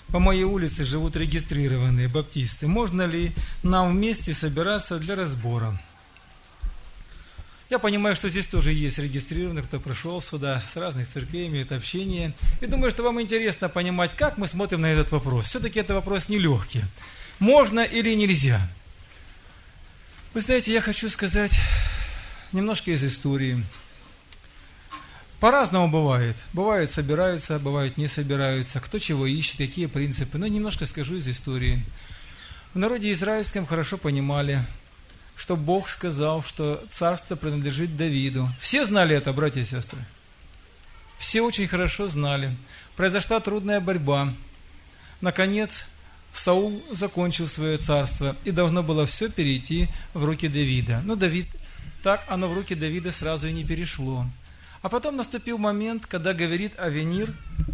по моей улице живут регистрированные баптисты. Можно ли нам вместе собираться для разбора? Я понимаю, что здесь тоже есть регистрированные, кто пришел сюда с разных церквей, имеет общение. И думаю, что вам интересно понимать, как мы смотрим на этот вопрос. Все-таки это вопрос нелегкий. Можно или нельзя? Вы знаете, я хочу сказать немножко из истории. По-разному бывает. Бывает собираются, бывает не собираются. Кто чего ищет, какие принципы. Но немножко скажу из истории. В народе израильском хорошо понимали, что Бог сказал, что царство принадлежит Давиду. Все знали это, братья и сестры? Все очень хорошо знали. Произошла трудная борьба. Наконец, Саул закончил свое царство, и должно было все перейти в руки Давида. Но так оно в руки Давида сразу и не перешло. А потом наступил момент, когда говорит Авенир,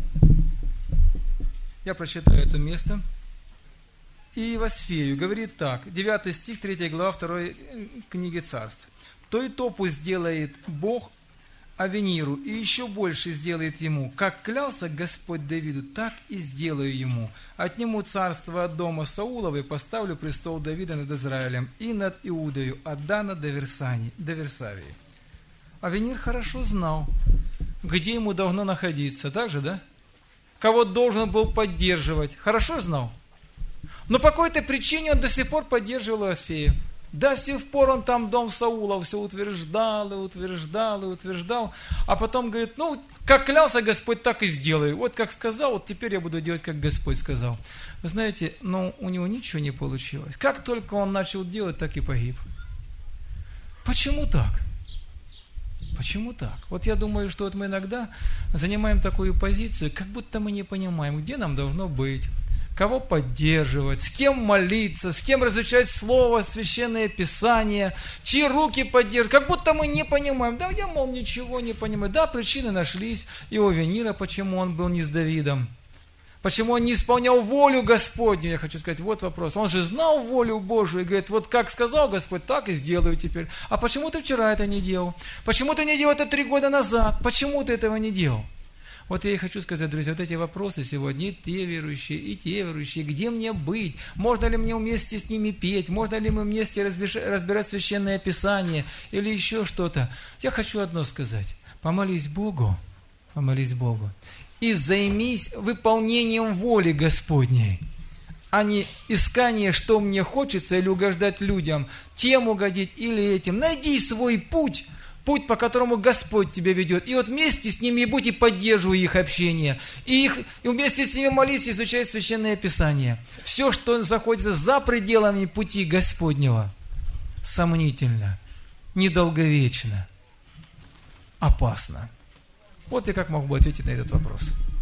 я прочитаю это место, и Иосфею говорит так, 9 стих, 3 глава 2 книги Царств. «То и то пусть сделает Бог Авениру, и еще больше сделает ему. Как клялся Господь Давиду, так и сделаю ему. Отниму царство от дома Саулова и поставлю престол Давида над Израилем и над Иудою, от Дана до Версавии». Авенир хорошо знал, где ему должно находиться. Так же, да? Кого должен был поддерживать. Хорошо знал? Но по какой-то причине он до сих пор поддерживал Иосфея. До сих пор он там дом Саула все утверждал и утверждал и утверждал. А потом говорит, как клялся Господь, так и сделаю. Вот как сказал, вот теперь я буду делать, как Господь сказал. Вы знаете, у него ничего не получилось. Как только он начал делать, так и погиб. Почему так? Почему так? Вот я думаю, что мы иногда занимаем такую позицию, как будто мы не понимаем, где нам должно быть, кого поддерживать, с кем молиться, с кем разучать Слово, Священное Писание, чьи руки поддерживать. Как будто мы не понимаем. Да, я, ничего не понимаю. Да, причины нашлись и у Авенира, почему он был не с Давидом. Почему он не исполнял волю Господню? Я хочу сказать, вот вопрос. Он же знал волю Божию и говорит, вот как сказал Господь, так и сделаю теперь. А почему ты вчера это не делал? Почему ты не делал это 3 года назад? Почему ты этого не делал? Вот я и хочу сказать, друзья, вот эти вопросы сегодня, и те верующие, где мне быть? Можно ли мне вместе с ними петь? Можно ли мы вместе разбирать Священное Писание? Или еще что-то? Я хочу одно сказать. Помолись Богу, и займись выполнением воли Господней, а не искание, что мне хочется, или угождать людям, тем угодить или этим. Найди свой путь, по которому Господь тебя ведет. И вот вместе с ними будь и поддерживай их общение. И вместе с ними молись и изучай Священное Писание. Все, что находится за пределами пути Господнего, сомнительно, недолговечно, опасно. Вот я как мог бы ответить на этот вопрос.